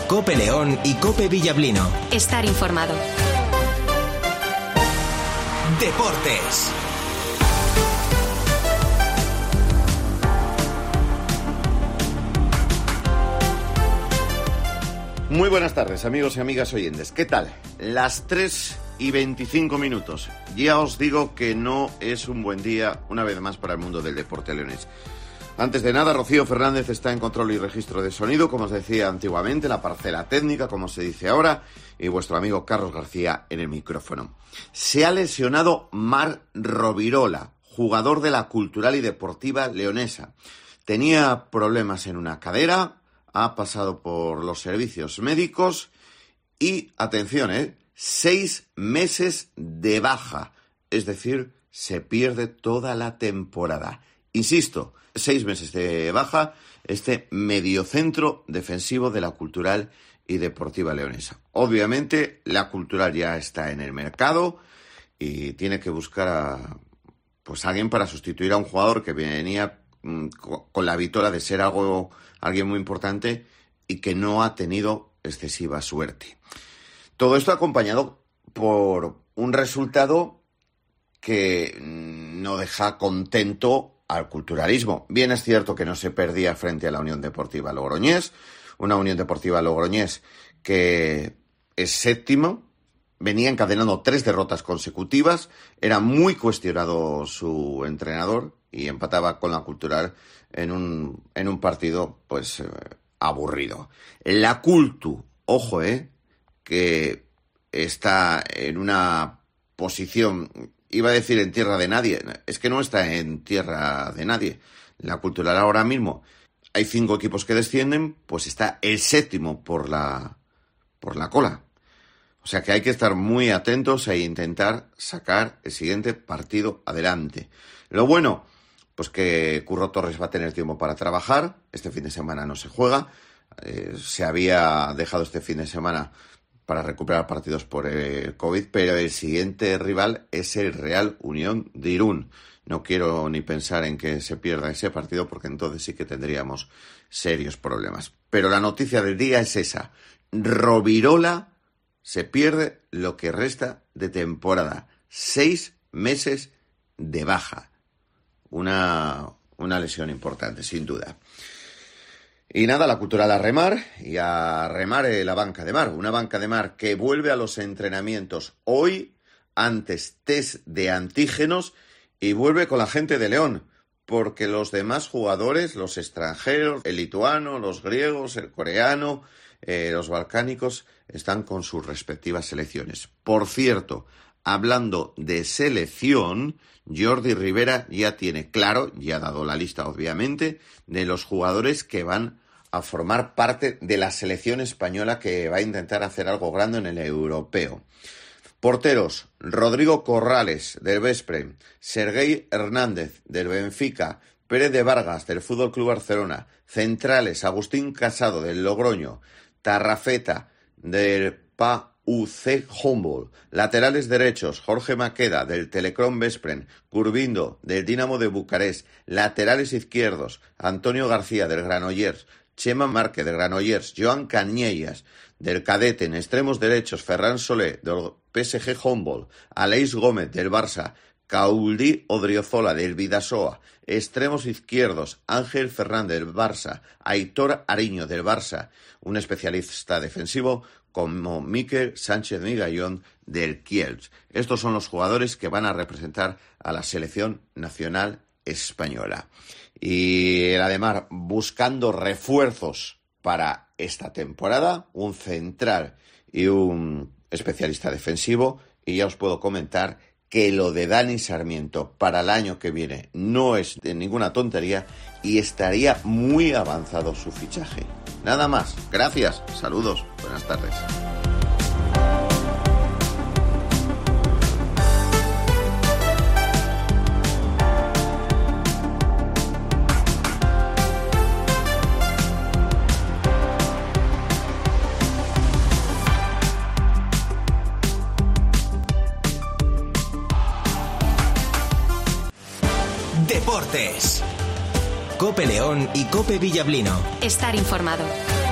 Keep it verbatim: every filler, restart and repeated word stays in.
COPE León y COPE Villablino. Estar informado. Deportes. Muy buenas tardes, amigos y amigas oyentes. ¿Qué tal? Las tres y veinticinco minutos. Ya os digo que no es un buen día, una vez más, para el mundo del deporte leonés. Antes de nada, Rocío Fernández está en control y registro de sonido, como os decía antiguamente, la parcela técnica, como se dice ahora, y vuestro amigo Carlos García en el micrófono. Se ha lesionado Marc Rovirola, jugador de la Cultural y Deportiva Leonesa. Tenía problemas en una cadera, ha pasado por los servicios médicos y, atención, ¿eh? seis meses de baja, es decir, se pierde toda la temporada. Insisto, seis meses de baja este mediocentro defensivo de la Cultural y Deportiva Leonesa. Obviamente, la Cultural ya está en el mercado y tiene que buscar a pues alguien para sustituir a un jugador que venía mmm, con la vitola de ser algo, alguien muy importante y que no ha tenido excesiva suerte. Todo esto acompañado por un resultado que no deja contento al culturalismo. Bien es cierto que no se perdía frente a la Unión Deportiva Logroñés, una Unión Deportiva Logroñés que es séptimo, venía encadenando tres derrotas consecutivas, era muy cuestionado su entrenador y empataba con la Cultural en un, en un partido pues eh, aburrido. La Cultu, ojo, eh, que está en una posición, iba a decir en tierra de nadie, es que no está en tierra de nadie. La Cultural ahora mismo, hay cinco equipos que descienden, pues está el séptimo por la, por la cola. O sea que hay que estar muy atentos e intentar sacar el siguiente partido adelante. Lo bueno, pues que Curro Torres va a tener tiempo para trabajar. Este fin de semana no se juega. Eh, se había dejado este fin de semana para recuperar partidos por el COVID, pero el siguiente rival es el Real Unión de Irún. No quiero ni pensar en que se pierda ese partido porque entonces sí que tendríamos serios problemas. Pero la noticia del día es esa. Rovirola se pierde lo que resta de temporada. Seis meses de baja. Una, una lesión importante, sin duda. Y nada, la Cultural a remar, y a remar eh, la banca de mar. Una banca de mar que vuelve a los entrenamientos hoy, antes test de antígenos, y vuelve con la gente de León, porque los demás jugadores, los extranjeros, el lituano, los griegos, el coreano, eh, los balcánicos, están con sus respectivas selecciones. Por cierto, hablando de selección, Jordi Rivera ya tiene claro, ya ha dado la lista obviamente, de los jugadores que van a formar parte de la selección española que va a intentar hacer algo grande en el europeo. Porteros: Rodrigo Corrales, del Veszprém, Sergei Hernández, del Benfica, Pérez de Vargas, del F C Barcelona. Centrales: Agustín Casado, del Logroño, Tarrafeta, del P A U C Humboldt. Laterales derechos: Jorge Maqueda, del Telecom Veszprém, Gurbindo, del Dinamo de Bucarest. Laterales izquierdos: Antonio García, del Granollers, Chema Márquez, del Granollers, Joan Cañellas, del Cadete. En extremos derechos: Ferran Solé, del P S G Humboldt, Aleix Gómez, del Barça, Caudí Odriozola, del Bidasoa. Extremos izquierdos: Ángel Fernández, del Barça, Aitor Ariño, del Barça, un especialista defensivo como Mikel Sánchez Migallón, del Kielce. Estos son los jugadores que van a representar a la selección nacional española. Y el Ademar buscando refuerzos para esta temporada, un central y un especialista defensivo, y ya os puedo comentar que lo de Dani Sarmiento para el año que viene no es de ninguna tontería y estaría muy avanzado su fichaje. Nada más. Gracias. Saludos. Buenas tardes. Deportes. COPE León y COPE Villablino. Estar informado.